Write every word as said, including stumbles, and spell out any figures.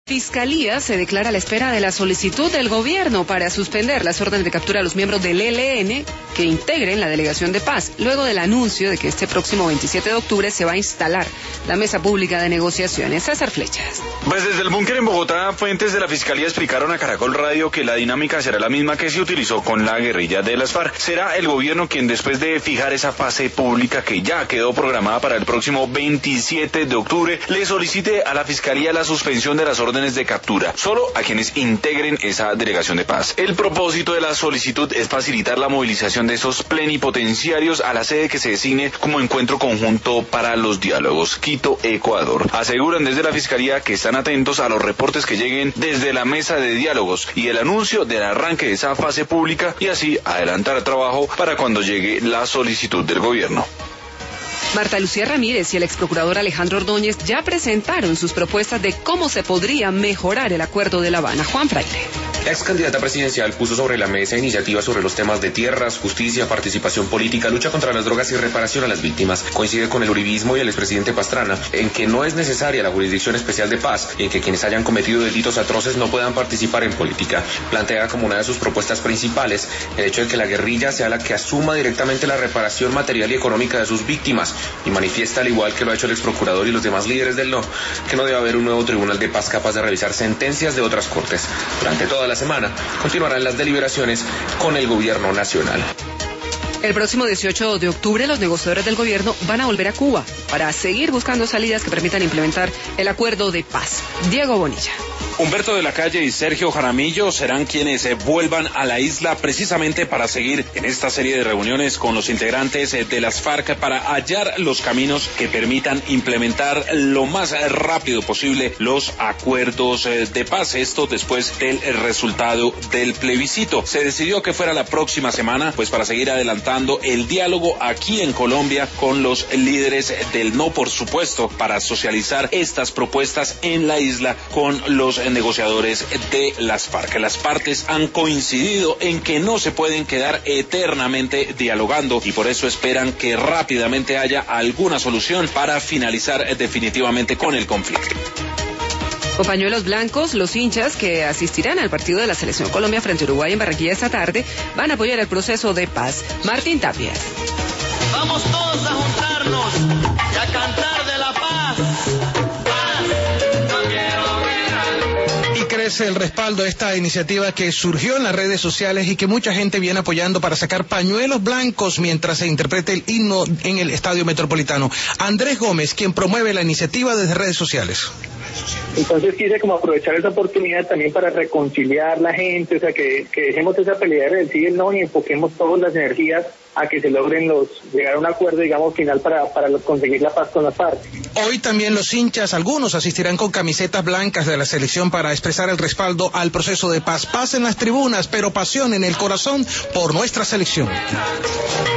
Fiscalía se declara a la espera de la solicitud del gobierno para suspender las órdenes de captura a los miembros del E L N que integren la Delegación de Paz, luego del anuncio de que este próximo veintisiete de octubre se va a instalar la mesa pública de negociaciones. César Flechas. Pues desde el búnker en Bogotá, fuentes de la Fiscalía explicaron a Caracol Radio que la dinámica será la misma que se utilizó con la guerrilla de las FARC. Será el gobierno quien, después de fijar esa fase pública que ya quedó programada para el próximo veintisiete de octubre, le solicite a la Fiscalía la suspensión de las órdenes de captura, solo a quienes integren esa Delegación de Paz. El propósito de la solicitud es facilitar la movilización de esos plenipotenciarios a la sede que se designe como encuentro conjunto para los diálogos, Quito, Ecuador. Aseguran desde la Fiscalía que están atentos a los reportes que lleguen desde la mesa de diálogos y el anuncio del arranque de esa fase pública, y así adelantar el trabajo para cuando llegue la solicitud del gobierno. Marta Lucía Ramírez y el exprocurador Alejandro Ordóñez ya presentaron sus propuestas de cómo se podría mejorar el acuerdo de La Habana. Juan Fraile. La ex candidata presidencial puso sobre la mesa iniciativas sobre los temas de tierras, justicia, participación política, lucha contra las drogas y reparación a las víctimas. Coincide con el uribismo y el expresidente Pastrana en que no es necesaria la Jurisdicción Especial de Paz y en que quienes hayan cometido delitos atroces no puedan participar en política. Plantea como una de sus propuestas principales el hecho de que la guerrilla sea la que asuma directamente la reparación material y económica de sus víctimas, y manifiesta, al igual que lo ha hecho el exprocurador y los demás líderes del no, que no debe haber un nuevo tribunal de paz capaz de revisar sentencias de otras cortes. Durante toda la semana continuarán las deliberaciones con el gobierno nacional. El próximo dieciocho de octubre los negociadores del gobierno van a volver a Cuba para seguir buscando salidas que permitan implementar el acuerdo de paz. Diego Bonilla. Humberto de la Calle y Sergio Jaramillo serán quienes eh, vuelvan a la isla precisamente para seguir en esta serie de reuniones con los integrantes eh, de las FARC para hallar los caminos que permitan implementar lo más rápido posible los acuerdos eh, de paz. Esto después del eh, resultado del plebiscito. Se decidió que fuera la próxima semana, pues para seguir adelantando el diálogo aquí en Colombia con los líderes del no, por supuesto, para socializar estas propuestas en la isla con los negociadores de las FARC. Las partes han coincidido en que no se pueden quedar eternamente dialogando y por eso esperan que rápidamente haya alguna solución para finalizar definitivamente con el conflicto. Con pañuelos blancos, los hinchas que asistirán al partido de la Selección Colombia frente a Uruguay en Barranquilla esta tarde van a apoyar el proceso de paz. Martín Tapia. Vamos todos a juntarnos y a cantar de la paz. Crece el respaldo a esta iniciativa que surgió en las redes sociales y que mucha gente viene apoyando para sacar pañuelos blancos mientras se interprete el himno en el Estadio Metropolitano. Andrés Gómez, quien promueve la iniciativa desde redes sociales. Entonces quise como aprovechar esa oportunidad también para reconciliar la gente, o sea, que, que dejemos esa pelea del sí y el no y enfoquemos todas las energías a que se logren los llegar a un acuerdo, digamos, final para, para conseguir la paz con las FARC. Hoy también los hinchas, algunos asistirán con camisetas blancas de la selección para expresar el respaldo al proceso de paz. Paz en las tribunas, pero pasión en el corazón por nuestra selección.